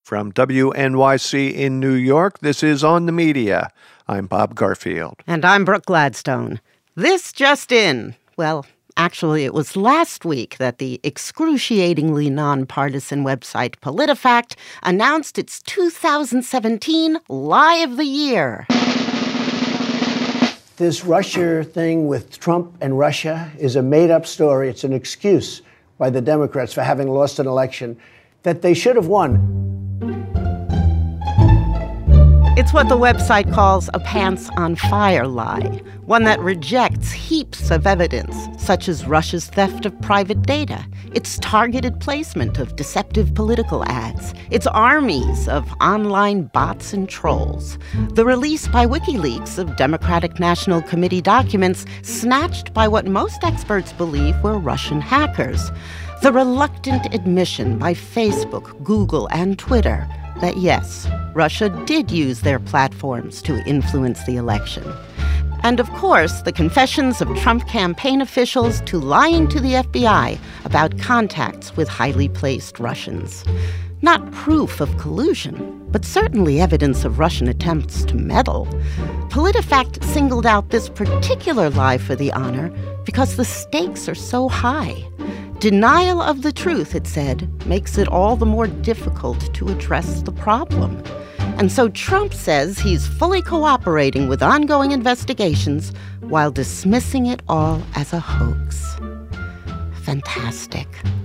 From WNYC in New York, this is On the Media. I'm Bob Garfield. And I'm Brooke Gladstone. This just in. Well, actually, it was last week that the excruciatingly nonpartisan website PolitiFact announced its 2017 Lie of the Year. This Russia thing with Trump and Russia is a made-up story. It's an excuse by the Democrats for having lost an election that they should have won. It's what the website calls a pants-on-fire lie, one that rejects heaps of evidence, such as Russia's theft of private data, its targeted placement of deceptive political ads, its armies of online bots and trolls, the release by WikiLeaks of Democratic National Committee documents snatched by what most experts believe were Russian hackers, the reluctant admission by Facebook, Google, and Twitter that yes, Russia did use their platforms to influence the election. And of course, the confessions of Trump campaign officials to lying to the FBI about contacts with highly placed Russians. Not proof of collusion, but certainly evidence of Russian attempts to meddle. PolitiFact singled out this particular lie for the honor because the stakes are so high. Denial of the truth, it said, makes it all the more difficult to address the problem. And so Trump says he's fully cooperating with ongoing investigations while dismissing it all as a hoax. Fantastic.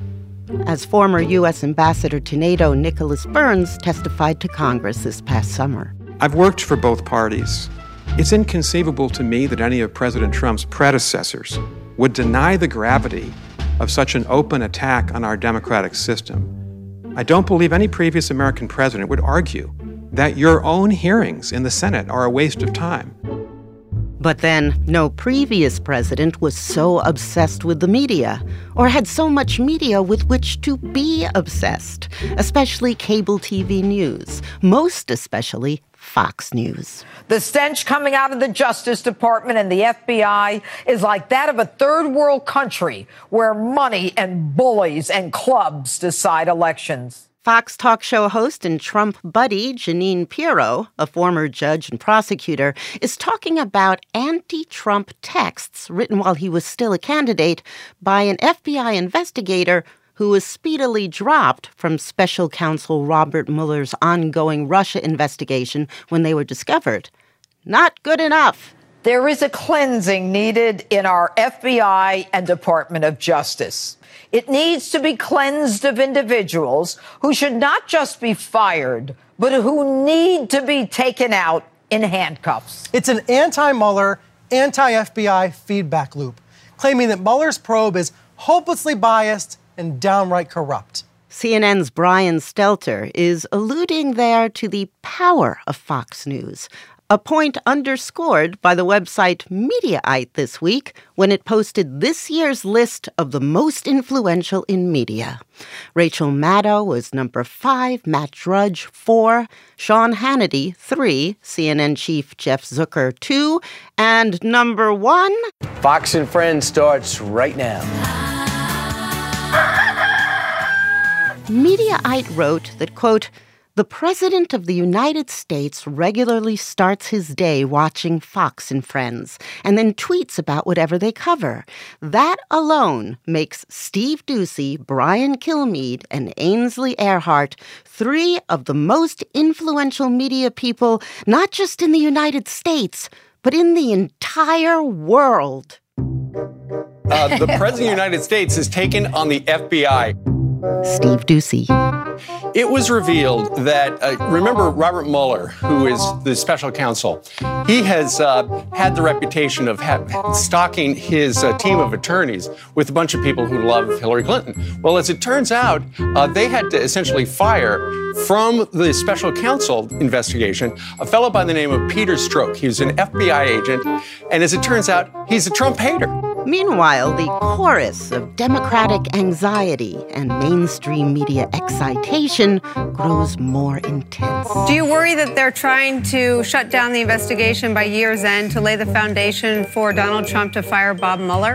As former U.S. Ambassador to NATO Nicholas Burns testified to Congress this past summer. I've worked for both parties. It's inconceivable to me that any of President Trump's predecessors would deny the gravity of such an open attack on our democratic system. I don't believe any previous American president would argue that your own hearings in the Senate are a waste of time. But then, no previous president was so obsessed with the media, or had so much media with which to be obsessed, especially cable TV news, most especially Fox News. The stench coming out of the Justice Department and the FBI is like that of a third world country where money and bullies and clubs decide elections. Fox talk show host and Trump buddy Jeanine Pirro, a former judge and prosecutor, is talking about anti-Trump texts written while he was still a candidate by an FBI investigator who was speedily dropped from special counsel Robert Mueller's ongoing Russia investigation when they were discovered. Not good enough. There is a cleansing needed in our FBI and Department of Justice. It needs to be cleansed of individuals who should not just be fired, but who need to be taken out in handcuffs. It's an anti-Mueller, anti-FBI feedback loop, claiming that Mueller's probe is hopelessly biased and downright corrupt. CNN's Brian Stelter is alluding there to the power of Fox News, a point underscored by the website Mediaite this week when it posted this year's list of the most influential in media. Rachel Maddow was number 5, Matt Drudge 4, Sean Hannity 3, CNN chief Jeff Zucker 2, and number 1... Fox and Friends starts right now. Mediaite wrote that, quote, "The President of the United States regularly starts his day watching Fox and Friends and then tweets about whatever they cover. That alone makes Steve Doocy, Brian Kilmeade, and Ainsley Earhart 3 of the most influential media people, not just in the United States, but in the entire world." The President of the United States has taken on the FBI. Steve Doocy. It was revealed that, remember Robert Mueller, who is the special counsel, he has had the reputation of stalking his team of attorneys with a bunch of people who love Hillary Clinton. Well, as it turns out, they had to essentially fire from the special counsel investigation a fellow by the name of Peter Strzok. He was an FBI agent, and as it turns out, he's a Trump hater. Meanwhile, the chorus of Democratic anxiety and mainstream media excitation grows more intense. Do you worry that they're trying to shut down the investigation by year's end to lay the foundation for Donald Trump to fire Bob Mueller?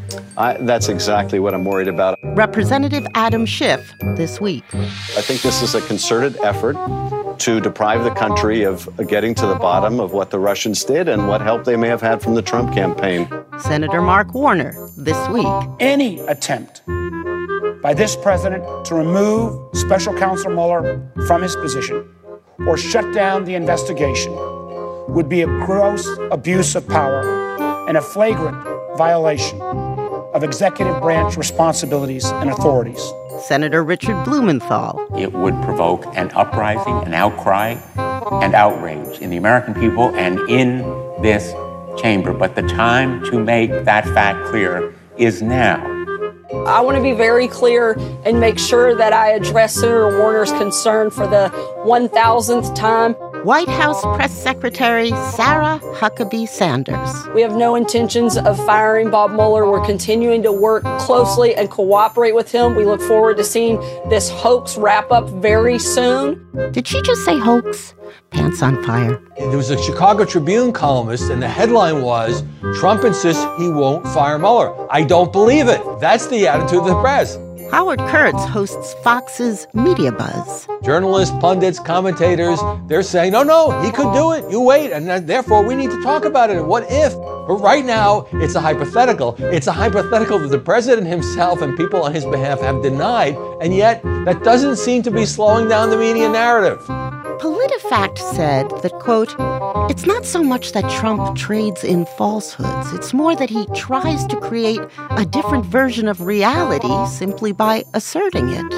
That's exactly what I'm worried about. Representative Adam Schiff this week. I think this is a concerted effort to deprive the country of getting to the bottom of what the Russians did and what help they may have had from the Trump campaign. Senator Mark Warner this week. Any attempt by this president to remove Special Counsel Mueller from his position or shut down the investigation would be a gross abuse of power and a flagrant violation of executive branch responsibilities and authorities. Senator Richard Blumenthal. It would provoke an uprising, an outcry, and outrage in the American people and in this chamber. But the time to make that fact clear is now. I want to be very clear and make sure that I address Senator Warner's concern for the 1,000th time. White House Press Secretary Sarah Huckabee Sanders. We have no intentions of firing Bob Mueller. We're continuing to work closely and cooperate with him. We look forward to seeing this hoax wrap up very soon. Did she just say hoax? Pants on fire. There was a Chicago Tribune columnist, and the headline was, Trump insists he won't fire Mueller. I don't believe it. That's the attitude of the press. Howard Kurtz hosts Fox's Media Buzz. Journalists, pundits, commentators, they're saying, no, he could do it. You wait. And therefore, we need to talk about it. What if? But right now, it's a hypothetical. It's a hypothetical that the president himself and people on his behalf have denied. And yet, that doesn't seem to be slowing down the media narrative. PolitiFact said that, quote, it's not so much that Trump trades in falsehoods. It's more that he tries to create a different version of reality simply by asserting it.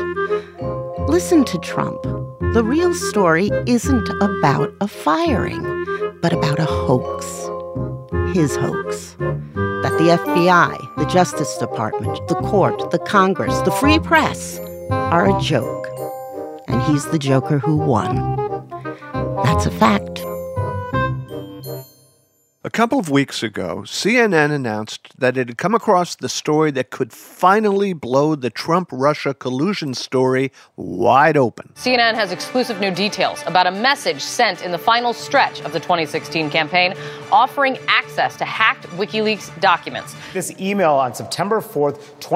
Listen to Trump. The real story isn't about a firing, but about a hoax. His hoax. That the FBI, the Justice Department, the court, the Congress, the free press are a joke. And he's the joker who won. That's a fact. A couple of weeks ago, CNN announced that it had come across the story that could finally blow the Trump-Russia collusion story wide open. CNN has exclusive new details about a message sent in the final stretch of the 2016 campaign offering access to hacked WikiLeaks documents. This email on September 4th,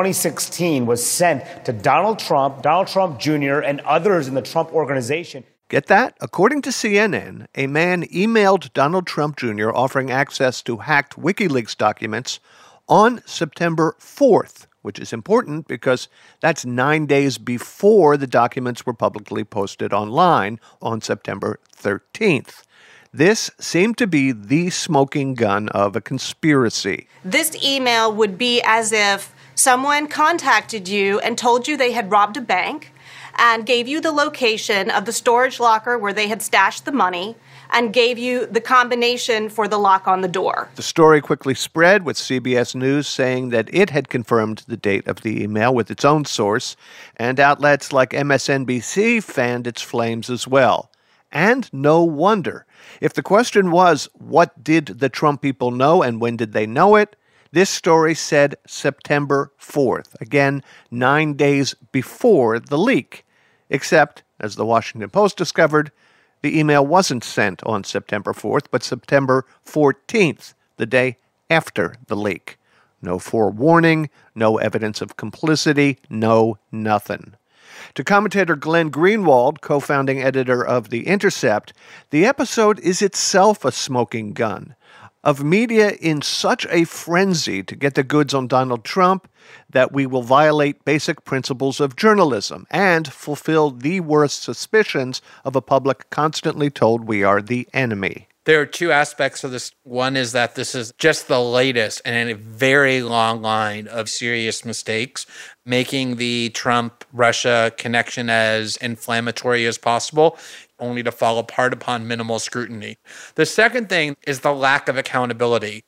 2016 was sent to Donald Trump Jr., and others in the Trump organization. Get that? According to CNN, a man emailed Donald Trump Jr. offering access to hacked WikiLeaks documents on September 4th, which is important because that's 9 days before the documents were publicly posted online on September 13th. This seemed to be the smoking gun of a conspiracy. This email would be as if someone contacted you and told you they had robbed a bank, and gave you the location of the storage locker where they had stashed the money, and gave you the combination for the lock on the door. The story quickly spread, with CBS News saying that it had confirmed the date of the email with its own source, and outlets like MSNBC fanned its flames as well. And no wonder. If the question was, what did the Trump people know and when did they know it? This story said September 4th, again, 9 days before the leak. Except, as the Washington Post discovered, the email wasn't sent on September 4th, but September 14th, the day after the leak. No forewarning, no evidence of complicity, no nothing. To commentator Glenn Greenwald, co-founding editor of The Intercept, the episode is itself a smoking gun of media in such a frenzy to get the goods on Donald Trump that we will violate basic principles of journalism and fulfill the worst suspicions of a public constantly told we are the enemy. There are two aspects of this. One is that this is just the latest in a very long line of serious mistakes, making the Trump-Russia connection as inflammatory as possible, only to fall apart upon minimal scrutiny. The second thing is the lack of accountability.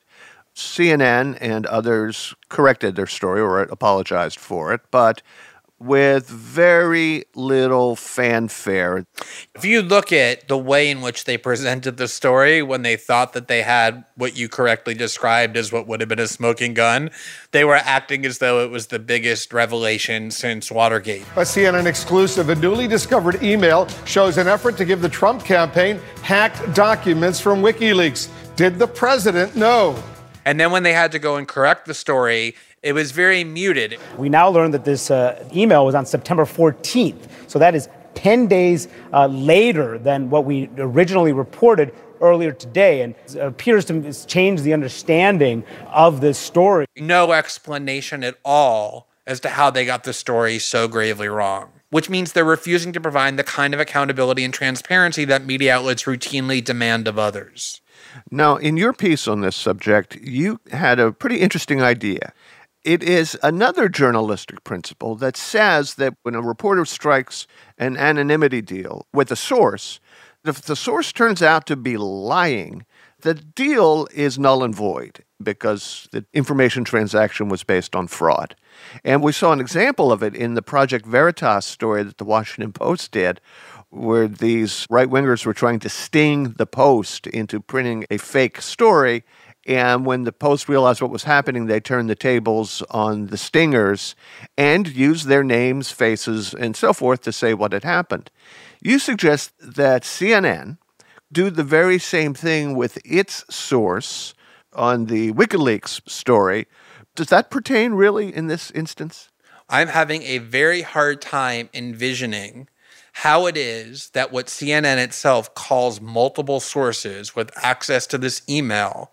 CNN and others corrected their story or apologized for it, but with very little fanfare. If you look at the way in which they presented the story when they thought that they had what you correctly described as what would have been a smoking gun, they were acting as though it was the biggest revelation since Watergate. A CNN exclusive, a newly discovered email shows an effort to give the Trump campaign hacked documents from WikiLeaks. Did the president know? And then when they had to go and correct the story, It was very muted. We now learn that this email was on September 14th. So that is 10 days later than what we originally reported earlier today, and it appears to change the understanding of this story. No explanation at all as to how they got the story so gravely wrong, which means they're refusing to provide the kind of accountability and transparency that media outlets routinely demand of others. Now, in your piece on this subject, you had a pretty interesting idea. It is another journalistic principle that says that when a reporter strikes an anonymity deal with a source, if the source turns out to be lying, the deal is null and void because the information transaction was based on fraud. And we saw an example of it in the Project Veritas story that the Washington Post did, where these right-wingers were trying to sting the Post into printing a fake story. And when the Post realized what was happening, they turned the tables on the stingers and used their names, faces, and so forth to say what had happened. You suggest that CNN do the very same thing with its source on the WikiLeaks story. Does that pertain really in this instance? I'm having a very hard time envisioning how it is that what CNN itself calls multiple sources with access to this email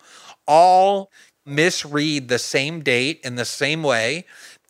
all misread the same date in the same way,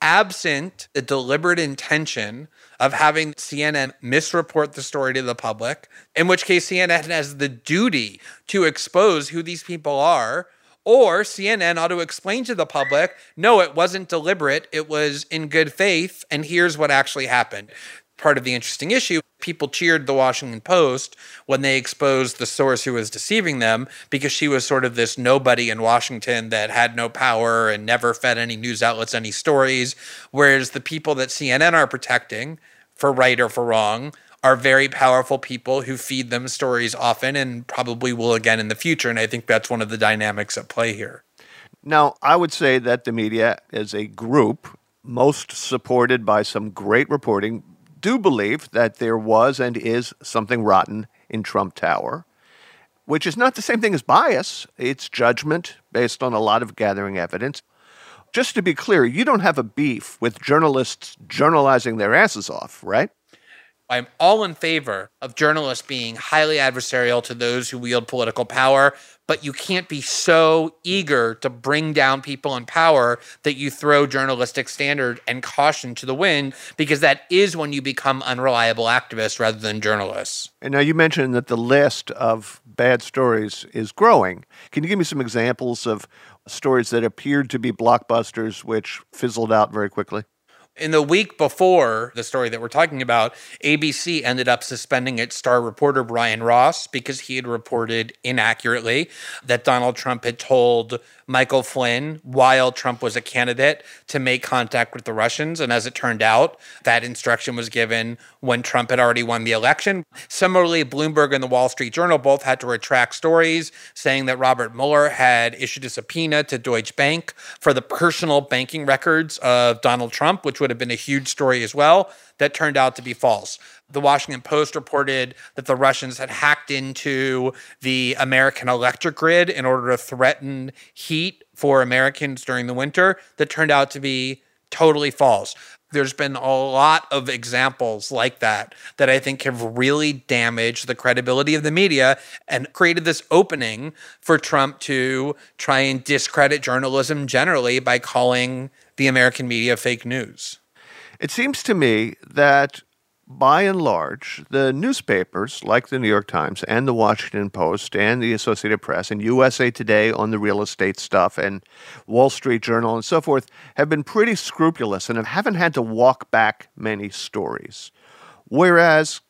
absent the deliberate intention of having CNN misreport the story to the public, in which case CNN has the duty to expose who these people are, or CNN ought to explain to the public, no, it wasn't deliberate, it was in good faith, and here's what actually happened. Part of the interesting issue, people cheered the Washington Post when they exposed the source who was deceiving them because she was sort of this nobody in Washington that had no power and never fed any news outlets any stories, whereas the people that CNN are protecting, for right or for wrong, are very powerful people who feed them stories often and probably will again in the future. And I think that's one of the dynamics at play here. Now, I would say that the media as a group, most supported by some great reporting, do believe that there was and is something rotten in Trump Tower, which is not the same thing as bias. It's judgment based on a lot of gathering evidence. Just to be clear, you don't have a beef with journalists journalizing their asses off, right? I'm all in favor of journalists being highly adversarial to those who wield political power, but you can't be so eager to bring down people in power that you throw journalistic standard and caution to the wind, because that is when you become unreliable activists rather than journalists. And now you mentioned that the list of bad stories is growing. Can you give me some examples of stories that appeared to be blockbusters which fizzled out very quickly? In the week before the story that we're talking about, ABC ended up suspending its star reporter Brian Ross because he had reported inaccurately that Donald Trump had told Michael Flynn while Trump was a candidate to make contact with the Russians. And as it turned out, that instruction was given when Trump had already won the election. Similarly, Bloomberg and the Wall Street Journal both had to retract stories saying that Robert Mueller had issued a subpoena to Deutsche Bank for the personal banking records of Donald Trump, which would have been a huge story as well. That turned out to be false. The Washington Post reported that the Russians had hacked into the American electric grid in order to threaten heat for Americans during the winter. That turned out to be totally false. There's been a lot of examples like that that I think have really damaged the credibility of the media and created this opening for Trump to try and discredit journalism generally by calling the American media fake news. It seems to me that by and large, the newspapers like the New York Times and the Washington Post and the Associated Press and USA Today on the real estate stuff and Wall Street Journal and so forth have been pretty scrupulous and haven't had to walk back many stories. Whereas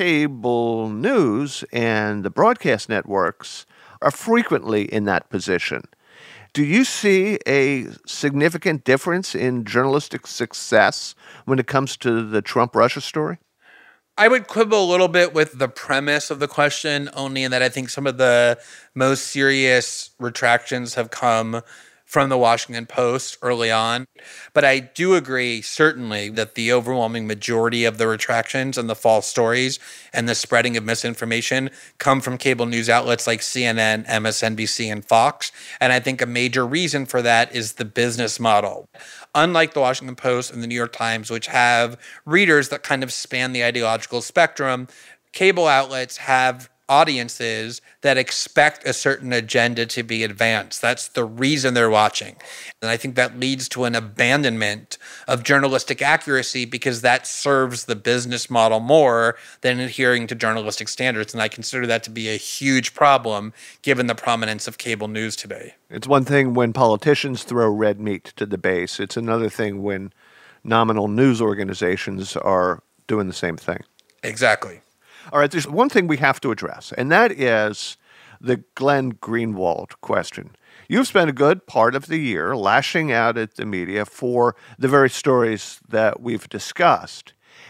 cable news and the broadcast networks are frequently in that position. Do you see a significant difference in journalistic success when it comes to the Trump-Russia story? I would quibble a little bit with the premise of the question, only in that I think some of the most serious retractions have come from the Washington Post early on. But I do agree, certainly, that the overwhelming majority of the retractions and the false stories and the spreading of misinformation come from cable news outlets like CNN, MSNBC, and Fox. And I think a major reason for that is the business model. Unlike the Washington Post and the New York Times, which have readers that kind of span the ideological spectrum, cable outlets have audiences that expect a certain agenda to be advanced. That's the reason they're watching. And I think that leads to an abandonment of journalistic accuracy because that serves the business model more than adhering to journalistic standards. And I consider that to be a huge problem given the prominence of cable news today. It's one thing when politicians throw red meat to the base. It's another thing when nominal news organizations are doing the same thing. Exactly. All right, there's one thing we have to address, and that is the Glenn Greenwald question. You've spent a good part of the year lashing out at the media for the very stories that we've discussed.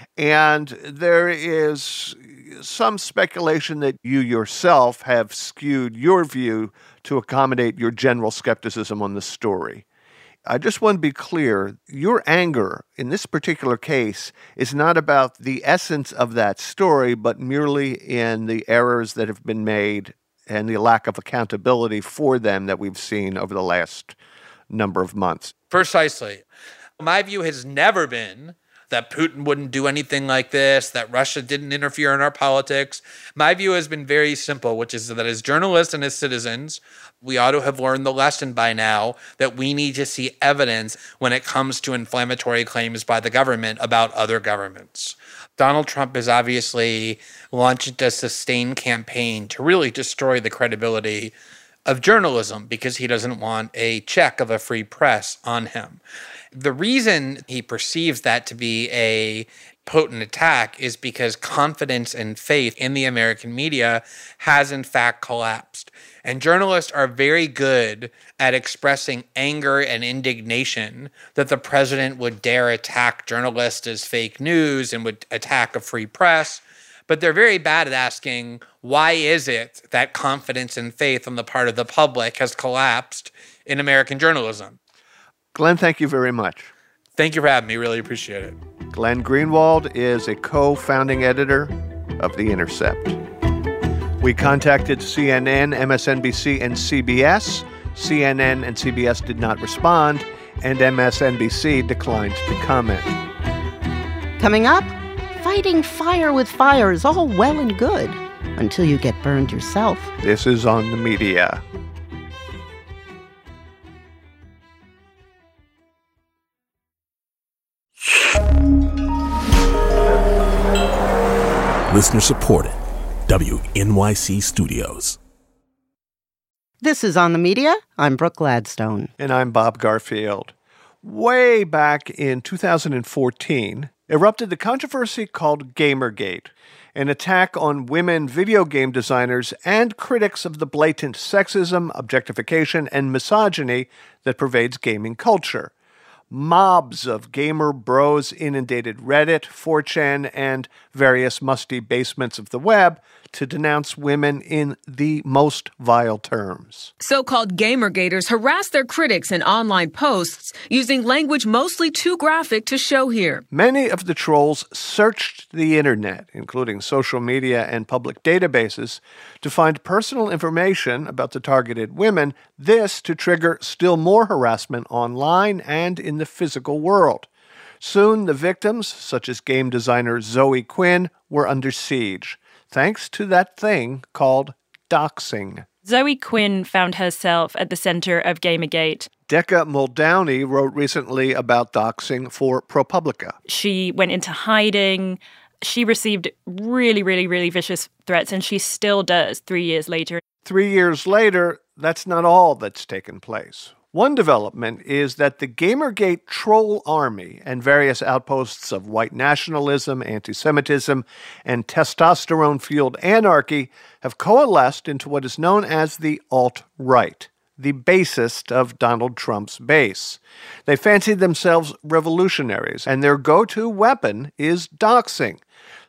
And there is some speculation that you yourself have skewed your view to accommodate your general skepticism on the story. I just want to be clear, your anger in this particular case is not about the essence of that story, but merely in the errors that have been made and the lack of accountability for them that we've seen over the last number of months. Precisely. My view has never been that Putin wouldn't do anything like this, that Russia didn't interfere in our politics. My view has been very simple, which is that as journalists and as citizens, we ought to have learned the lesson by now that we need to see evidence when it comes to inflammatory claims by the government about other governments. Donald Trump has obviously launched a sustained campaign to really destroy the credibility of journalism because he doesn't want a check of a free press on him. The reason he perceives that to be a potent attack is because confidence and faith in the American media has in fact collapsed. And journalists are very good at expressing anger and indignation that the president would dare attack journalists as fake news and would attack a free press. But they're very bad at asking, why is it that confidence and faith on the part of the public has collapsed in American journalism? Glenn, thank you very much. Thank you for having me. Really appreciate it. Glenn Greenwald is a co-founding editor of The Intercept. We contacted CNN, MSNBC, and CBS. CNN and CBS did not respond, and MSNBC declined to comment. Coming up, fighting fire with fire is all well and good until you get burned yourself. This is On the Media. Listener supported. WNYC Studios. This is On the Media. I'm Brooke Gladstone. And I'm Bob Garfield. Way back in 2014, erupted the controversy called Gamergate, an attack on women video game designers and critics of the blatant sexism, objectification, and misogyny that pervades gaming culture. Mobs of gamer bros inundated Reddit, 4chan, and various musty basements of the web to denounce women in the most vile terms. So-called Gamergaters harass their critics in online posts using language mostly too graphic to show here. Many of the trolls searched the internet, including social media and public databases, to find personal information about the targeted women, this to trigger still more harassment online and in the physical world. Soon, the victims, such as game designer Zoe Quinn, were under siege, thanks to that thing called doxing. Zoe Quinn found herself at the center of Gamergate. Decca Muldowney wrote recently about doxing for ProPublica. She went into hiding. She received really vicious threats, and she still does 3 years later. 3 years later, that's not all that's taken place. One development is that the Gamergate troll army and various outposts of white nationalism, anti-Semitism, and testosterone-fueled anarchy have coalesced into what is known as the alt-right, the basest of Donald Trump's base. They fancy themselves revolutionaries, and their go-to weapon is doxing.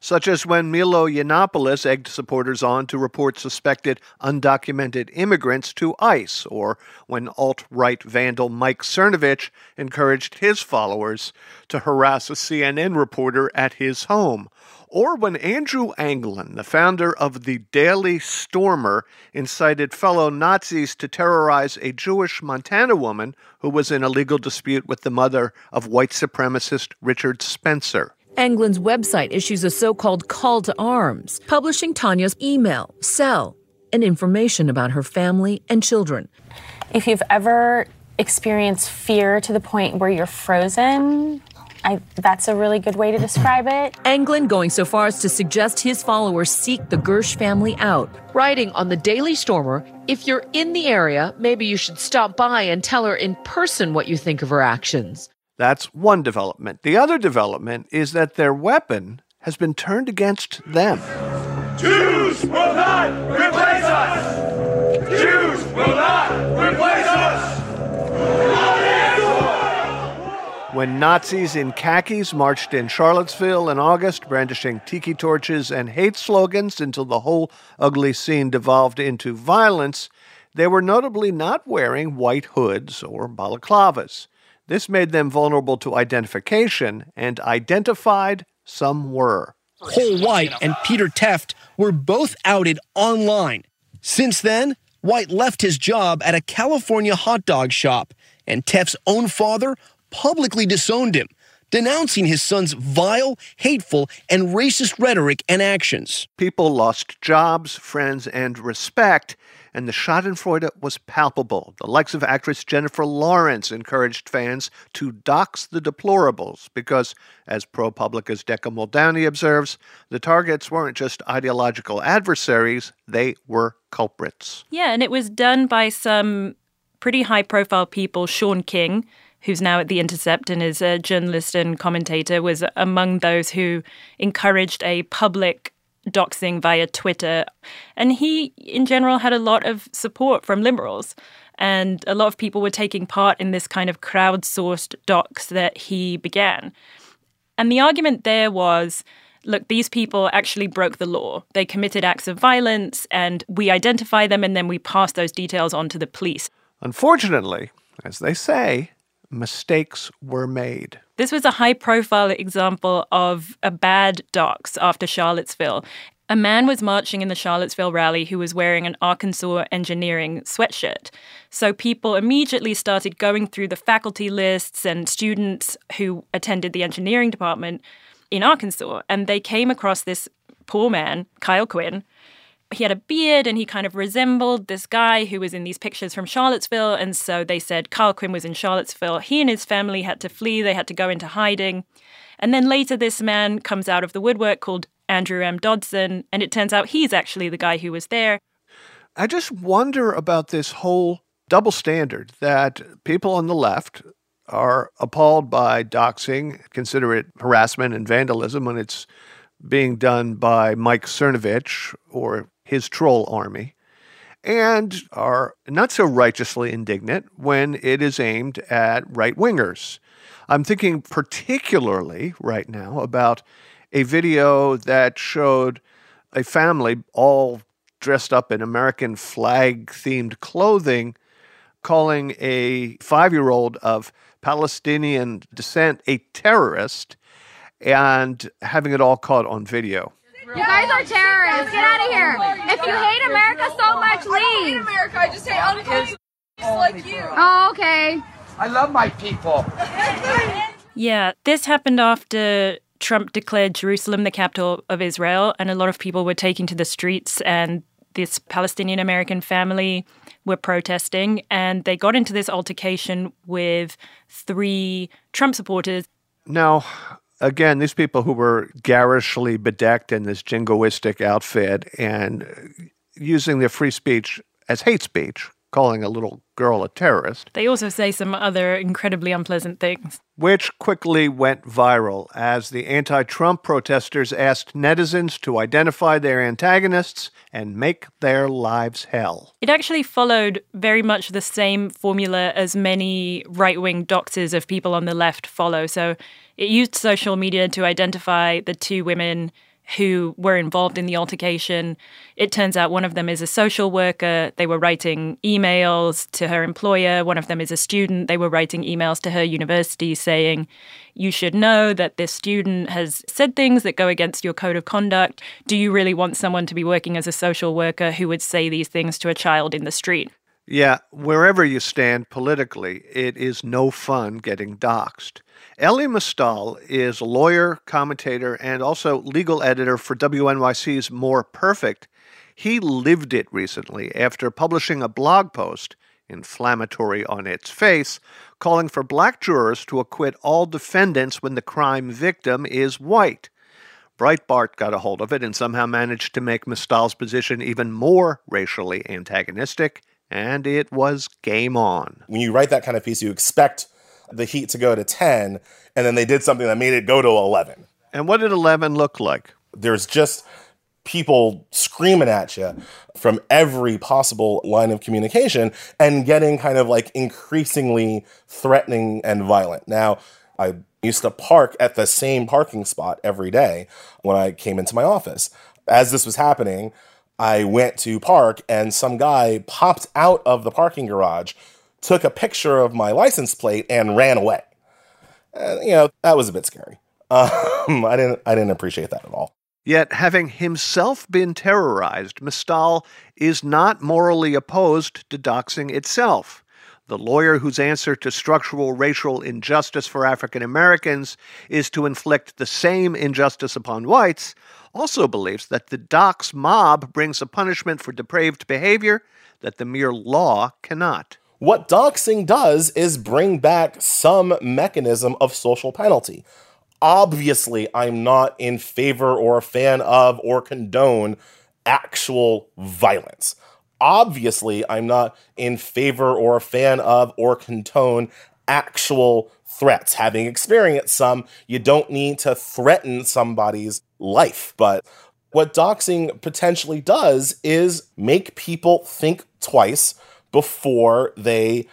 such as when Milo Yiannopoulos egged supporters on to report suspected undocumented immigrants to ICE, or when alt-right vandal Mike Cernovich encouraged his followers to harass a CNN reporter at his home, or when Andrew Anglin, the founder of the Daily Stormer, incited fellow Nazis to terrorize a Jewish Montana woman who was in a legal dispute with the mother of white supremacist Richard Spencer. Anglin's website issues a so-called call to arms, publishing Tanya's email, cell, and information about her family and children. If you've ever experienced fear to the point where you're frozen, that's a really good way to describe it. Anglin going so far as to suggest his followers seek the Gersh family out. Writing on the Daily Stormer, if you're in the area, maybe you should stop by and tell her in person what you think of her actions. That's one development. The other development is that their weapon has been turned against them. Jews will not replace us! Jews will not replace us! When Nazis in khakis marched in Charlottesville in August, brandishing tiki torches and hate slogans until the whole ugly scene devolved into violence, they were notably not wearing white hoods or balaclavas. This made them vulnerable to identification, and identified some were. Cole White and Peter Teft were both outed online. Since then, White left his job at a California hot dog shop, and Teft's own father publicly disowned him, denouncing his son's vile, hateful, and racist rhetoric and actions. People lost jobs, friends, and respect, and the schadenfreude was palpable. The likes of actress Jennifer Lawrence encouraged fans to dox the deplorables because, as ProPublica's Decca Muldowney observes, the targets weren't just ideological adversaries, they were culprits. Yeah, and it was done by some pretty high-profile people. Sean King, who's now at The Intercept and is a journalist and commentator, was among those who encouraged a public doxing via Twitter. And he, in general, had a lot of support from liberals. And a lot of people were taking part in this kind of crowdsourced dox that he began. And the argument there was, look, these people actually broke the law. They committed acts of violence, and we identify them, and then we pass those details on to the police. Unfortunately, as they say, mistakes were made. This was a high-profile example of a bad dox after Charlottesville. A man was marching in the Charlottesville rally who was wearing an Arkansas engineering sweatshirt. So people immediately started going through the faculty lists and students who attended the engineering department in Arkansas, and they came across this poor man, Kyle Quinn. He had a beard and he kind of resembled this guy who was in these pictures from Charlottesville. And so they said Kyle Quinn was in Charlottesville. He and his family had to flee. They had to go into hiding. And then later this man comes out of the woodwork called Andrew M. Dodson. And it turns out he's actually the guy who was there. I just wonder about this whole double standard that people on the left are appalled by doxing, consider it harassment and vandalism when it's being done by Mike Cernovich or his troll army, and are not so righteously indignant when it is aimed at right-wingers. I'm thinking particularly right now about a video that showed a family all dressed up in American flag-themed clothing calling a 5-year-old of Palestinian descent a terrorist and having it all caught on video. You guys are terrorists. Get out of here. If you hate America so much, leave. I hate America. I just hate unkind like you. Oh, okay. I love my people. Yeah, this happened after Trump declared Jerusalem the capital of Israel, and a lot of people were taking to the streets, and this Palestinian-American family were protesting, and they got into this altercation with 3 Trump supporters. Now, again, these people who were garishly bedecked in this jingoistic outfit and using their free speech as hate speech, calling a little girl a terrorist. They also say some other incredibly unpleasant things. Which quickly went viral as the anti-Trump protesters asked netizens to identify their antagonists and make their lives hell. It actually followed very much the same formula as many right-wing doxes of people on the left follow. So it used social media to identify the 2 women who were involved in the altercation. It turns out one of them is a social worker. They were writing emails to her employer. One of them is a student. They were writing emails to her university saying, you should know that this student has said things that go against your code of conduct. Do you really want someone to be working as a social worker who would say these things to a child in the street? Yeah, wherever you stand politically, it is no fun getting doxxed. Elie Mystal is a lawyer, commentator, and also legal editor for WNYC's More Perfect. He lived it recently after publishing a blog post, inflammatory on its face, calling for black jurors to acquit all defendants when the crime victim is white. Breitbart got a hold of it and somehow managed to make Mystal's position even more racially antagonistic, and it was game on. When you write that kind of piece, you expect the heat to go to 10, and then they did something that made it go to 11. And what did 11 look like? There's just people screaming at you from every possible line of communication and getting kind of like increasingly threatening and violent. Now, I used to park at the same parking spot every day when I came into my office. As this was happening, I went to park and some guy popped out of the parking garage, took a picture of my license plate and ran away. And, that was a bit scary. I didn't appreciate that at all. Yet, having himself been terrorized, Mystal is not morally opposed to doxing itself. The lawyer whose answer to structural racial injustice for African Americans is to inflict the same injustice upon whites also believes that the dox mob brings a punishment for depraved behavior that the mere law cannot. What doxing does is bring back some mechanism of social penalty. Obviously, I'm not in favor or a fan of or condone actual violence. Obviously, I'm not in favor or a fan of or condone actual threats. Having experienced some, you don't need to threaten somebody's life. But what doxing potentially does is make people think twice before they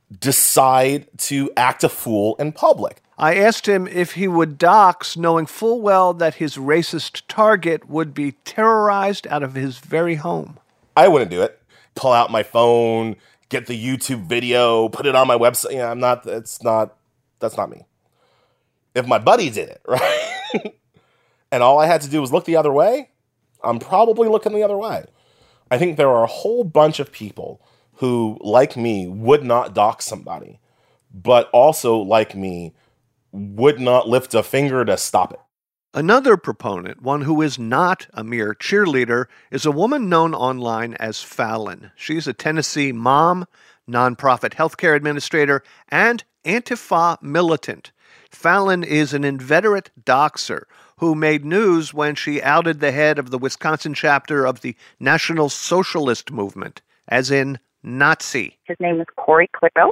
decide to act a fool in public. I asked him if he would dox, knowing full well that his racist target would be terrorized out of his very home. I wouldn't do it. Pull out my phone, get the YouTube video, put it on my website. That's not me. If my buddy did it, right? And all I had to do was look the other way, I'm probably looking the other way. I think there are a whole bunch of people who, like me, would not dox somebody, but also, like me, would not lift a finger to stop it. Another proponent, one who is not a mere cheerleader, is a woman known online as Fallon. She's a Tennessee mom, nonprofit healthcare administrator, and Antifa militant. Fallon is an inveterate doxer who made news when she outed the head of the Wisconsin chapter of the National Socialist Movement, as in Nazi. His name is Corey Clippo.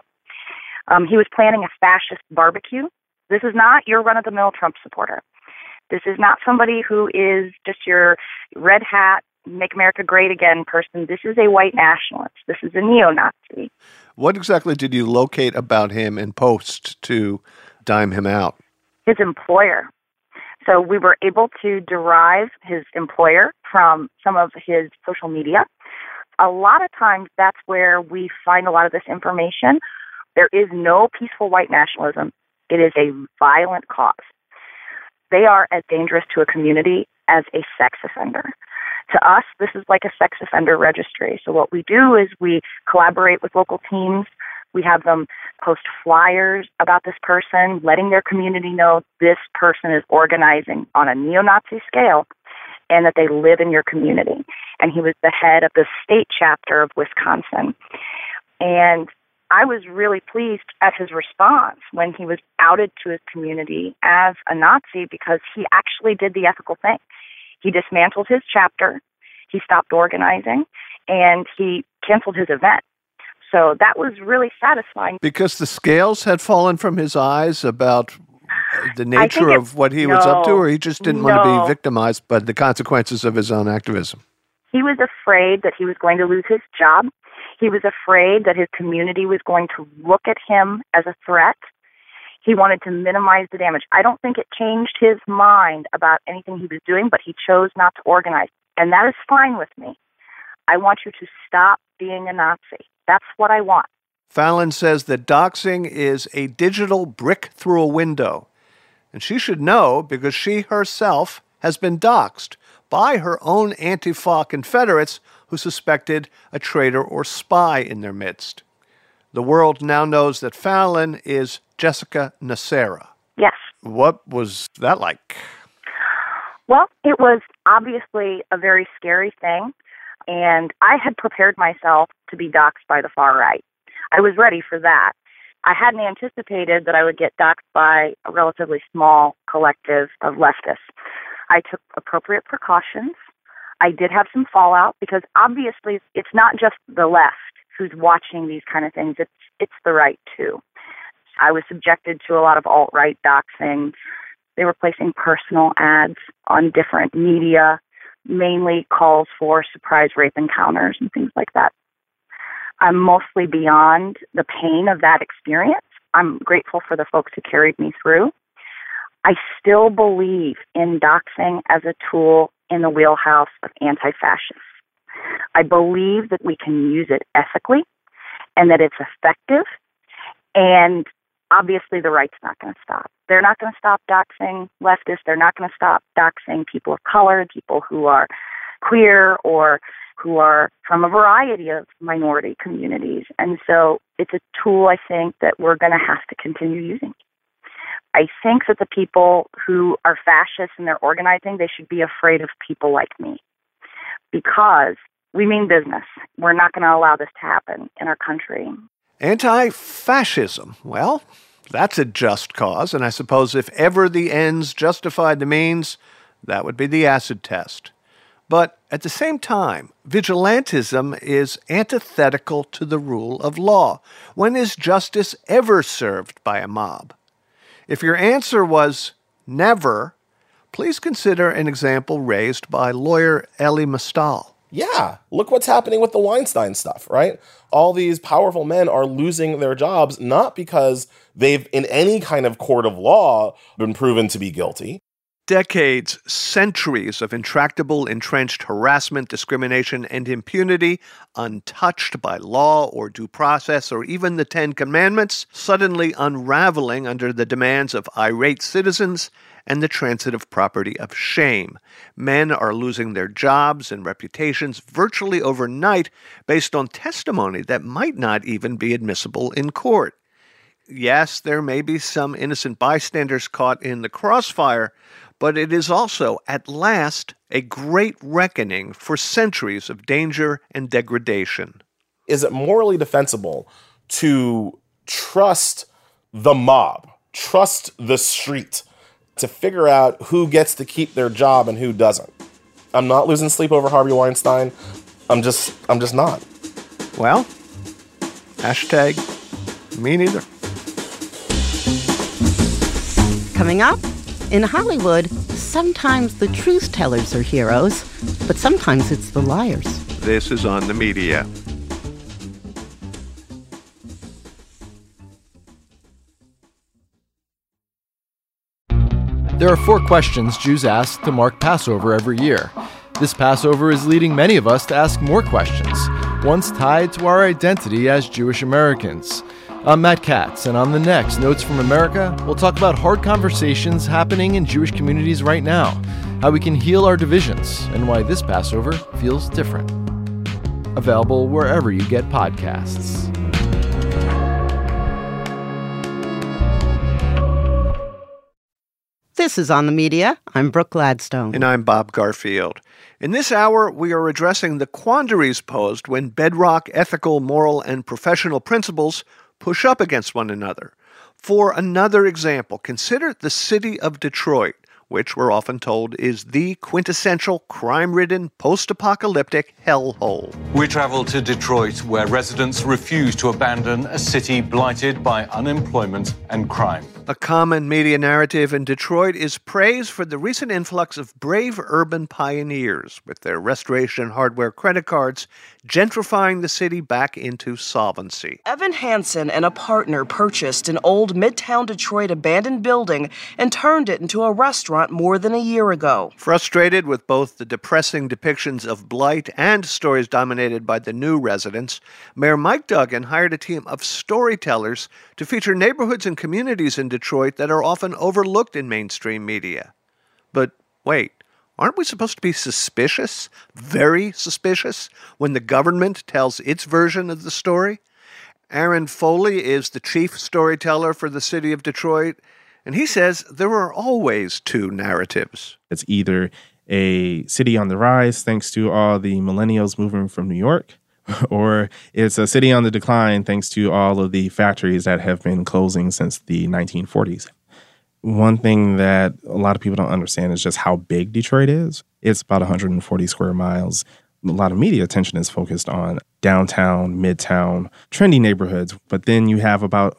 He was planning a fascist barbecue. This is not your run-of-the-mill Trump supporter. This is not somebody who is just your red hat, make America great again person. This is a white nationalist. This is a neo-Nazi. What exactly did you locate about him in post to dime him out? His employer. So we were able to derive his employer from some of his social media. A lot of times that's where we find a lot of this information. There is no peaceful white nationalism. It is a violent cause. They are as dangerous to a community as a sex offender. To us, this is like a sex offender registry. So what we do is we collaborate with local teams. We have them post flyers about this person, letting their community know this person is organizing on a neo-Nazi scale and that they live in your community. And he was the head of the state chapter of Wisconsin. And I was really pleased at his response when he was outed to his community as a Nazi because he actually did the ethical thing. He dismantled his chapter, he stopped organizing, and he canceled his event. So that was really satisfying. Because the scales had fallen from his eyes about the nature of what he was up to, or he just didn't want to be victimized by the consequences of his own activism? He was afraid that he was going to lose his job. He was afraid that his community was going to look at him as a threat. He wanted to minimize the damage. I don't think it changed his mind about anything he was doing, but he chose not to organize. And that is fine with me. I want you to stop being a Nazi. That's what I want. Fallon says that doxing is a digital brick through a window. And she should know because she herself has been doxed by her own Antifa Confederates who suspected a traitor or spy in their midst. The world now knows that Fallon is Jessica Nacera. Yes. What was that like? Well, it was obviously a very scary thing, and I had prepared myself to be doxed by the far right. I was ready for that. I hadn't anticipated that I would get doxed by a relatively small collective of leftists. I took appropriate precautions. I did have some fallout because obviously it's not just the left who's watching these kind of things. It's the right too. I was subjected to a lot of alt-right doxing. They were placing personal ads on different media, mainly calls for surprise rape encounters and things like that. I'm mostly beyond the pain of that experience. I'm grateful for the folks who carried me through. I still believe in doxing as a tool in the wheelhouse of anti-fascists. I believe that we can use it ethically and that it's effective. And obviously the right's not going to stop. They're not going to stop doxing leftists. They're not going to stop doxing people of color, people who are queer or who are from a variety of minority communities. And so it's a tool, I think, that we're going to have to continue using. I think that the people who are fascists and they're organizing, they should be afraid of people like me because we mean business. We're not going to allow this to happen in our country. Anti-fascism. Well, that's a just cause, and I suppose if ever the ends justified the means, that would be the acid test. But at the same time, vigilantism is antithetical to the rule of law. When is justice ever served by a mob? If your answer was never, please consider an example raised by lawyer Elie Mystal. Yeah, look what's happening with the Weinstein stuff, right? All these powerful men are losing their jobs not because they've, in any kind of court of law, been proven to be guilty. Decades, centuries of intractable, entrenched harassment, discrimination, and impunity, untouched by law or due process or even the Ten Commandments, suddenly unraveling under the demands of irate citizens and the transitive property of shame. Men are losing their jobs and reputations virtually overnight based on testimony that might not even be admissible in court. Yes, there may be some innocent bystanders caught in the crossfire, but it is also, at last, a great reckoning for centuries of danger and degradation. Is it morally defensible to trust the mob, trust the street, to figure out who gets to keep their job and who doesn't? I'm not losing sleep over Harvey Weinstein. I'm just not. Well, hashtag me neither. Coming up, in Hollywood, sometimes the truth tellers are heroes, but sometimes it's the liars. This is On the Media. There are 4 questions Jews ask to mark Passover every year. This Passover is leading many of us to ask more questions, ones tied to our identity as Jewish Americans. I'm Matt Katz, and on the next Notes from America, we'll talk about hard conversations happening in Jewish communities right now, how we can heal our divisions, and why this Passover feels different. Available wherever you get podcasts. This is On the Media. I'm Brooke Gladstone. And I'm Bob Garfield. In this hour, we are addressing the quandaries posed when bedrock ethical, moral, and professional principles push up against one another. For another example, consider the city of Detroit, which we're often told is the quintessential crime-ridden, post-apocalyptic hellhole. We travel to Detroit, where residents refuse to abandon a city blighted by unemployment and crime. A common media narrative in Detroit is praise for the recent influx of brave urban pioneers with their restoration hardware credit cards, gentrifying the city back into solvency. Evan Hansen and a partner purchased an old Midtown Detroit abandoned building and turned it into a restaurant more than a year ago. Frustrated with both the depressing depictions of blight and stories dominated by the new residents, Mayor Mike Duggan hired a team of storytellers to feature neighborhoods and communities in Detroit that are often overlooked in mainstream media. But wait, aren't we supposed to be suspicious, very suspicious, when the government tells its version of the story? Aaron Foley is the chief storyteller for the city of Detroit, and he says there are always two narratives. It's either a city on the rise thanks to all the millennials moving from New York, or it's a city on the decline thanks to all of the factories that have been closing since the 1940s. One thing that a lot of people don't understand is just how big Detroit is. It's about 140 square miles. A lot of media attention is focused on downtown, midtown, trendy neighborhoods, but then you have about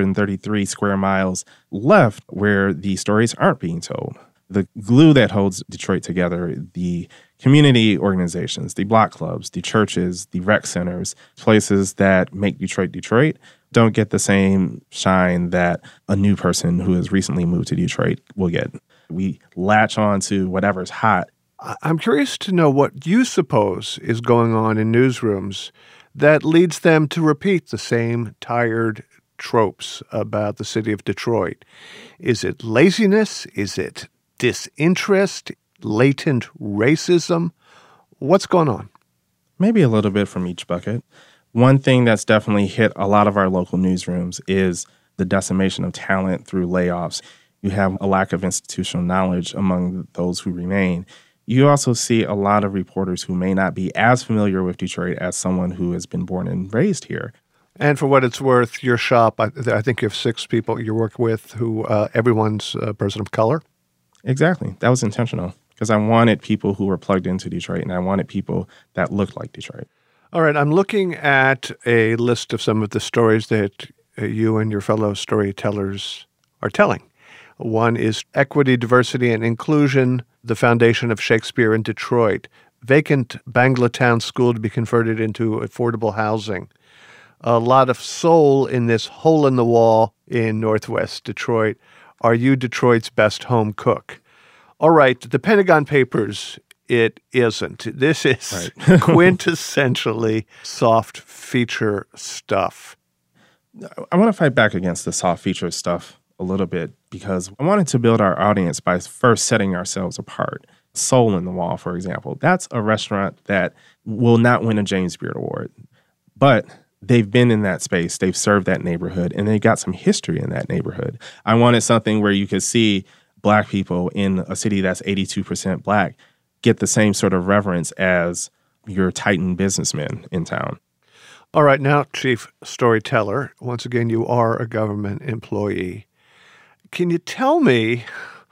133 square miles left where the stories aren't being told. The glue that holds Detroit together, the community organizations, the block clubs, the churches, the rec centers, places that make Detroit Detroit, don't get the same shine that a new person who has recently moved to Detroit will get. We latch on to whatever's hot. I'm curious to know what you suppose is going on in newsrooms that leads them to repeat the same tired tropes about the city of Detroit. Is it laziness? Is it disinterest? Latent racism? What's going on? Maybe a little bit from each bucket. One thing that's definitely hit a lot of our local newsrooms is the decimation of talent through layoffs. You have a lack of institutional knowledge among those who remain. You also see a lot of reporters who may not be as familiar with Detroit as someone who has been born and raised here. And for what it's worth, your shop, I think you have 6 people you work with who everyone's a person of color. Exactly. That was intentional because I wanted people who were plugged into Detroit and I wanted people that looked like Detroit. All right. I'm looking at a list of some of the stories that you and your fellow storytellers are telling. One is Equity, Diversity, and Inclusion, the foundation of Shakespeare in Detroit. Vacant Banglatown School to be converted into affordable housing. A lot of soul in this hole in the wall in Northwest Detroit. Are you Detroit's best home cook? All right, the Pentagon Papers, it isn't. This is quintessentially soft feature stuff. I want to fight back against the soft feature stuff a little bit because I wanted to build our audience by first setting ourselves apart. Soul in the Wall, for example, that's a restaurant that will not win a James Beard Award, but they've been in that space, they've served that neighborhood, and they got some history in that neighborhood. I wanted something where you could see Black people in a city that's 82% Black get the same sort of reverence as your Titan businessmen in town. All right, now, Chief Storyteller, once again, you are a government employee. Can you tell me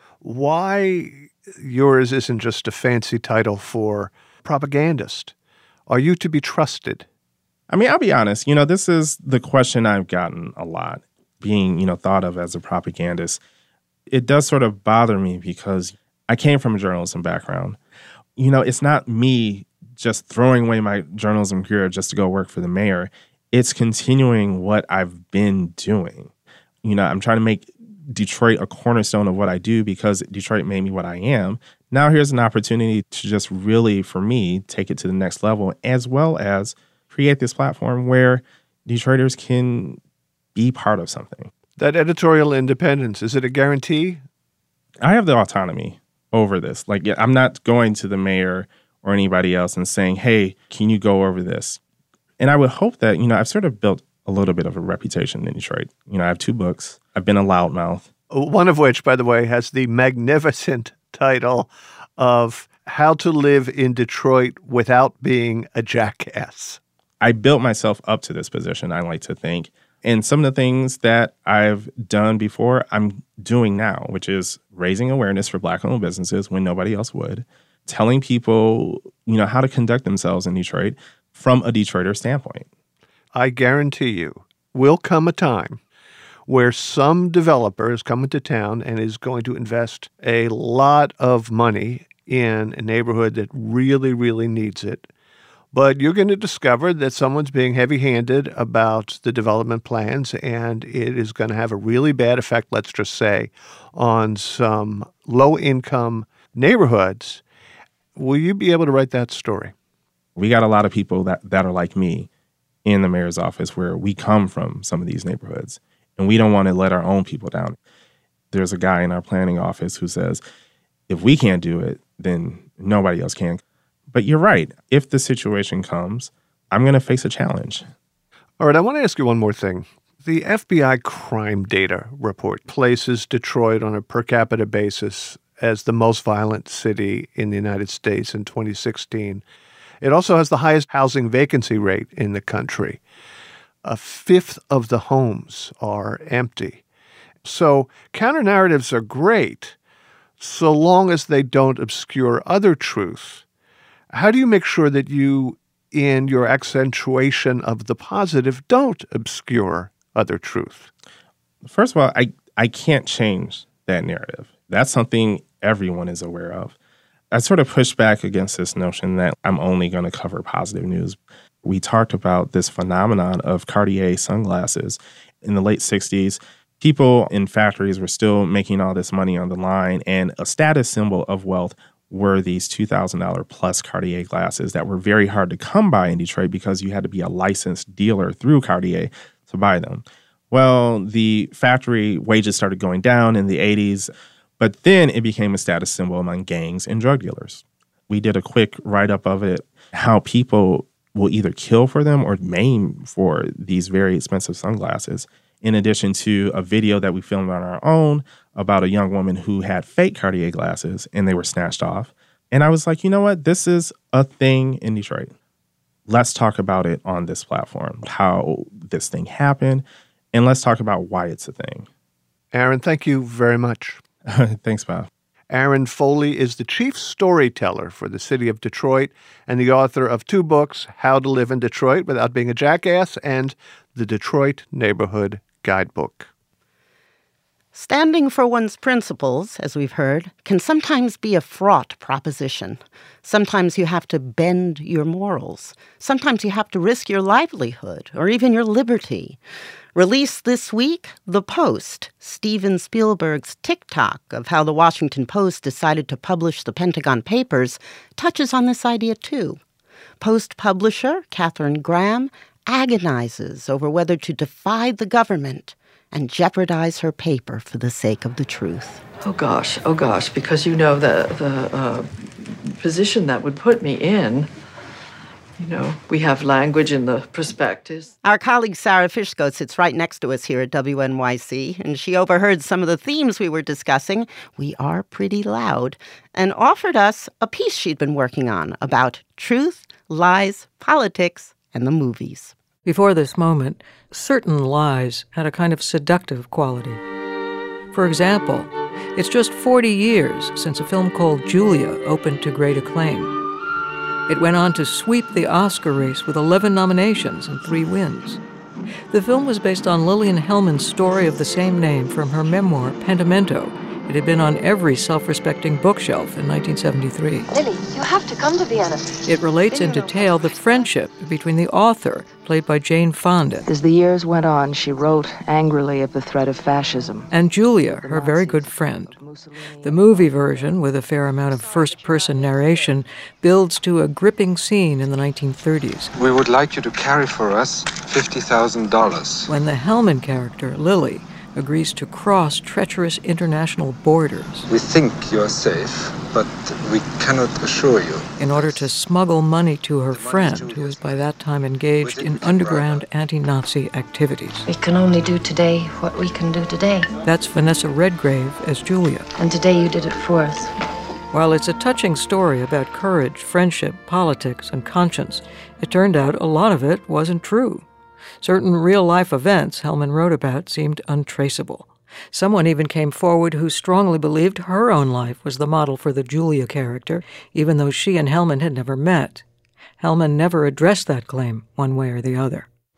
why yours isn't just a fancy title for propagandist? Are you to be trusted? I mean, I'll be honest, this is the question I've gotten a lot, being, thought of as a propagandist. It does sort of bother me because I came from a journalism background. It's not me just throwing away my journalism career just to go work for the mayor. It's continuing what I've been doing. I'm trying to make Detroit a cornerstone of what I do because Detroit made me what I am. Now here's an opportunity to just really, for me, take it to the next level, as well as create this platform where Detroiters can be part of something. That editorial independence, is it a guarantee? I have the autonomy over this. I'm not going to the mayor or anybody else and saying, hey, can you go over this? And I would hope that, I've sort of built a little bit of a reputation in Detroit. I have 2 books. I've been a loudmouth. One of which, by the way, has the magnificent title of How to Live in Detroit Without Being a Jackass. I built myself up to this position, I like to think. And some of the things that I've done before, I'm doing now, which is raising awareness for Black-owned businesses when nobody else would, telling people, how to conduct themselves in Detroit from a Detroiter standpoint. I guarantee you, will come a time where some developer is coming to town and is going to invest a lot of money in a neighborhood that really, really needs it. But you're going to discover that someone's being heavy-handed about the development plans, and it is going to have a really bad effect, let's just say, on some low-income neighborhoods. Will you be able to write that story? We got a lot of people that are like me in the mayor's office where we come from some of these neighborhoods, and we don't want to let our own people down. There's a guy in our planning office who says, if we can't do it, then nobody else can. But you're right. If the situation comes, I'm going to face a challenge. All right, I want to ask you one more thing. The FBI crime data report places Detroit on a per capita basis as the most violent city in the United States in 2016. It also has the highest housing vacancy rate in the country. A fifth of the homes are empty. So counter-narratives are great so long as they don't obscure other truth. How do you make sure that you, in your accentuation of the positive, don't obscure other truth? First of all, I can't change that narrative. That's something everyone is aware of. I sort of pushed back against this notion that I'm only going to cover positive news. We talked about this phenomenon of Cartier sunglasses in the late 60s. People in factories were still making all this money on the line, and a status symbol of wealth were these $2,000 plus Cartier glasses that were very hard to come by in Detroit because you had to be a licensed dealer through Cartier to buy them. Well, the factory wages started going down in the 80s, but then it became a status symbol among gangs and drug dealers. We did a quick write-up of it, how people will either kill for them or maim for these very expensive sunglasses, in addition to a video that we filmed on our own about a young woman who had fake Cartier glasses and they were snatched off. And I was like, you know what? This is a thing in Detroit. Let's talk about it on this platform, how this thing happened, and let's talk about why it's a thing. Aaron, thank you very much. Thanks, Bob. Aaron Foley is the chief storyteller for the city of Detroit and the author of 2 books, How to Live in Detroit Without Being a Jackass and The Detroit Neighborhood Guidebook. Standing for one's principles, as we've heard, can sometimes be a fraught proposition. Sometimes you have to bend your morals. Sometimes you have to risk your livelihood or even your liberty. Released this week, The Post, Steven Spielberg's TikTok of how the Washington Post decided to publish the Pentagon Papers, touches on this idea too. Post publisher Katharine Graham agonizes over whether to defy the government and jeopardize her paper for the sake of the truth. Oh gosh, because you know the position that would put me in. You know, we have language in the prospectus. Our colleague Sarah Fishko sits right next to us here at WNYC, and she overheard some of the themes we were discussing. We are pretty loud, and offered us a piece she'd been working on about truth, lies, politics, and the movies. Before this moment, certain lies had a kind of seductive quality. For example, it's just 40 years since a film called Julia opened to great acclaim. It went on to sweep the Oscar race with 11 nominations and 3 wins. The film was based on Lillian Hellman's story of the same name from her memoir, Pentimento. It had been on every self-respecting bookshelf in 1973. Lily, you have to come to Vienna. It relates in detail the friendship between the author, played by Jane Fonda, As the years went on, she wrote angrily of the threat of fascism. and Julia, her very good friend. The movie version, with a fair amount of first-person narration, builds to a gripping scene in the 1930s. We would like you to carry for us $50,000. When the Hellman character, Lily, agrees to cross treacherous international borders We think you are safe, but we cannot assure you. in order to smuggle money to her friend, who is by that time engaged in underground anti-Nazi activities. We can only do today what we can do today. That's Vanessa Redgrave as Julia. And today you did it for us. While it's a touching story about courage, friendship, politics, and conscience, it turned out a lot of it wasn't true. Certain real-life events Hellman wrote about seemed untraceable. Someone even came forward who strongly believed her own life was the model for the Julia character, even though she and Hellman had never met. Hellman never addressed that claim one way or the other.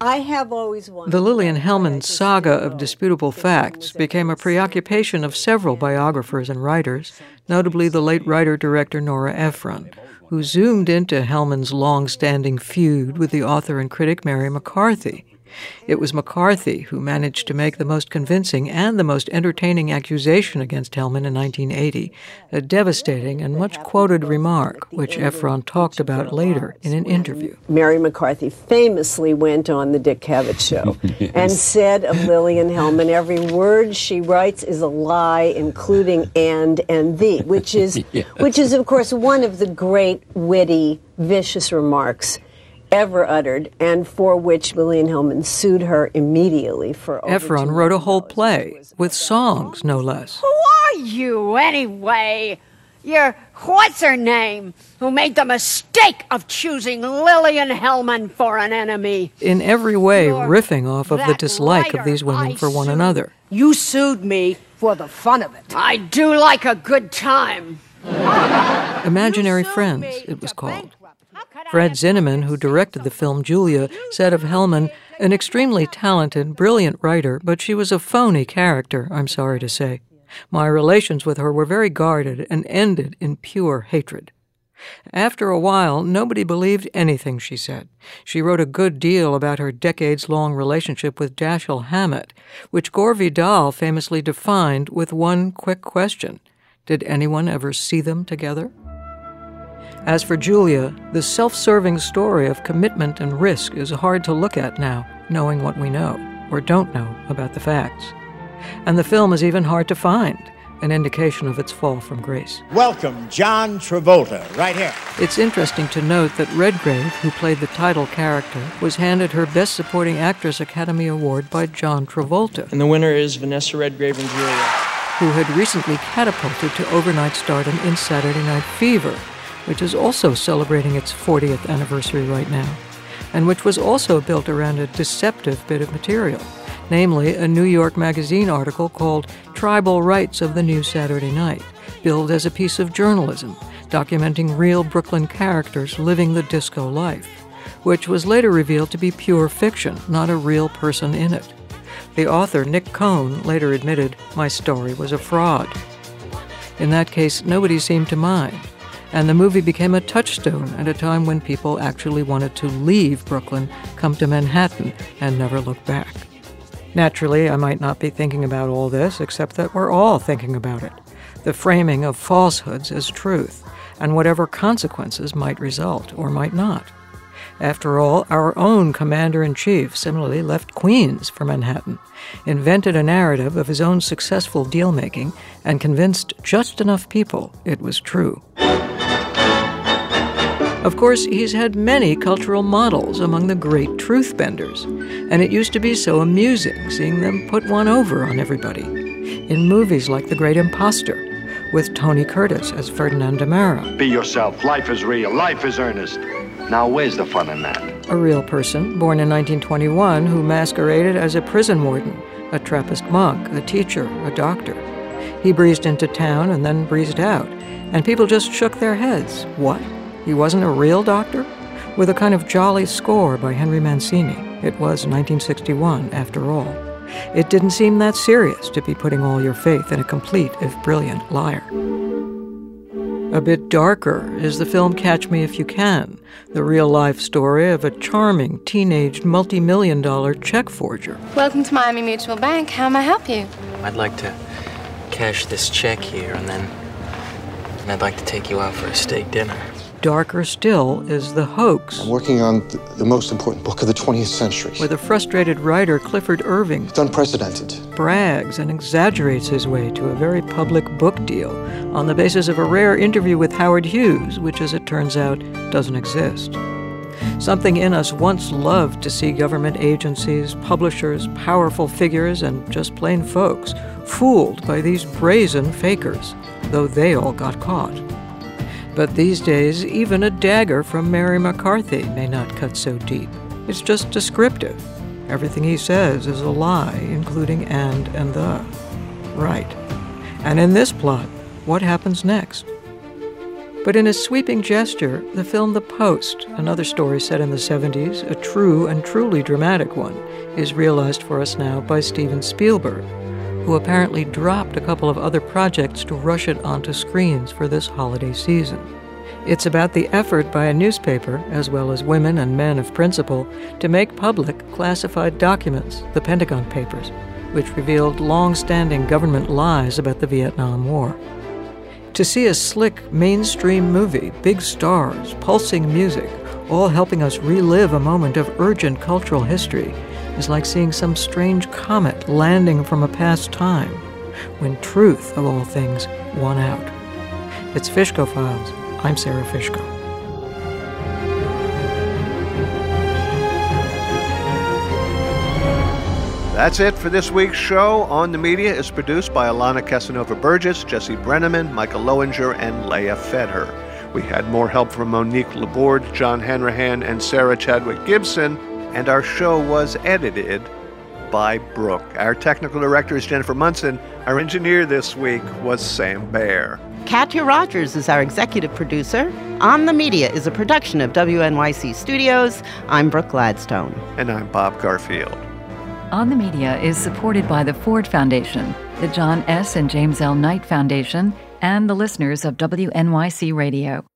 I have always wanted. The Lillian Hellman saga of disputable facts became a preoccupation of several biographers and writers, notably the late writer-director Nora Ephron, who zoomed into Hellman's long-standing feud with the author and critic Mary McCarthy. It was McCarthy who managed to make the most convincing and the most entertaining accusation against Hellman in 1980, a devastating and much-quoted remark, which Ephron talked about later in an interview. Mary McCarthy famously went on the Dick Cavett show and said of Lillian Hellman, every word she writes is a lie, including and the, which is, of course, one of the great, witty, vicious remarks ever uttered, and for which Lillian Hellman sued her immediately for over Ephron wrote a whole play, with songs, no less. Who are you, anyway? You're what's-her-name, who made the mistake of choosing Lillian Hellman for an enemy. In every way, riffing off of the dislike of these women for one another. You sued me for the fun of it. I do like a good time. Imaginary Friends, it was called. Fred Zinnemann, who directed the film Julia, said of Hellman, an extremely talented, brilliant writer, but she was a phony character, I'm sorry to say. My relations with her were very guarded and ended in pure hatred. After a while, nobody believed anything she said. She wrote a good deal about her decades-long relationship with Dashiell Hammett, which Gore Vidal famously defined with one quick question. Did anyone ever see them together? As for Julia, the self-serving story of commitment and risk is hard to look at now, knowing what we know, or don't know, about the facts. And the film is even hard to find, an indication of its fall from grace. Welcome, John Travolta, right here. It's interesting to note that Redgrave, who played the title character, was handed her Best Supporting Actress Academy Award by John Travolta. And the winner is Vanessa Redgrave in Julia, who had recently catapulted to overnight stardom in Saturday Night Fever, which is also celebrating its 40th anniversary right now, and which was also built around a deceptive bit of material, namely a New York Magazine article called Tribal Rights of the New Saturday Night, billed as a piece of journalism, documenting real Brooklyn characters living the disco life, which was later revealed to be pure fiction, not a real person in it. The author, Nick Cohn, later admitted, my story was a fraud. In that case, nobody seemed to mind, and the movie became a touchstone at a time when people actually wanted to leave Brooklyn, come to Manhattan, and never look back. Naturally, I might not be thinking about all this, except that we're all thinking about it. The framing of falsehoods as truth, and whatever consequences might result or might not. After all, our own commander-in-chief similarly left Queens for Manhattan, invented a narrative of his own successful deal-making, and convinced just enough people it was true. Of course, he's had many cultural models among the great truth-benders, and it used to be so amusing seeing them put one over on everybody. In movies like The Great Imposter, with Tony Curtis as Ferdinand D'Amara. Be yourself. Life is real. Life is earnest. Now, where's the fun in that? A real person, born in 1921, who masqueraded as a prison warden, a Trappist monk, a teacher, a doctor. He breezed into town and then breezed out, and people just shook their heads. What? He wasn't a real doctor? With a kind of jolly score by Henry Mancini. It was 1961, after all. It didn't seem that serious to be putting all your faith in a complete, if brilliant, liar. A bit darker is the film Catch Me If You Can, the real-life story of a charming, teenage, multi-million-dollar check forger. Welcome to Miami Mutual Bank. How may I help you? I'd like to cash this check here, and I'd like to take you out for a steak dinner. Darker still is The Hoax. I'm working on the most important book of the 20th century. With a frustrated writer, Clifford Irving, it's unprecedented, brags and exaggerates his way to a very public book deal on the basis of a rare interview with Howard Hughes, which, as it turns out, doesn't exist. Something in us once loved to see government agencies, publishers, powerful figures, and just plain folks fooled by these brazen fakers, though they all got caught. But these days, even a dagger from Mary McCarthy may not cut so deep. It's just descriptive. Everything he says is a lie, including and the. Right. And in this plot, what happens next? But in a sweeping gesture, the film The Post, another story set in the 70s, a true and truly dramatic one, is realized for us now by Steven Spielberg, who apparently dropped a couple of other projects to rush it onto screens for this holiday season. It's about the effort by a newspaper, as well as women and men of principle, to make public classified documents, the Pentagon Papers, which revealed long-standing government lies about the Vietnam War. To see a slick, mainstream movie, big stars, pulsing music, all helping us relive a moment of urgent cultural history, is like seeing some strange comet landing from a past time, when truth, of all things, won out. It's Fishko Files. I'm Sarah Fishko. That's it for this week's show. On the Media is produced by Alana Casanova-Burgess, Jesse Brenneman, Michael Lowinger, and Leah Fedher. We had more help from Monique Laborde, John Hanrahan, and Sarah Chadwick-Gibson, and our show was edited by Brooke. Our technical director is Jennifer Munson. Our engineer this week was Sam Baer. Katya Rogers is our executive producer. On the Media is a production of WNYC Studios. I'm Brooke Gladstone. And I'm Bob Garfield. On the Media is supported by the Ford Foundation, the John S. and James L. Knight Foundation, and the listeners of WNYC Radio.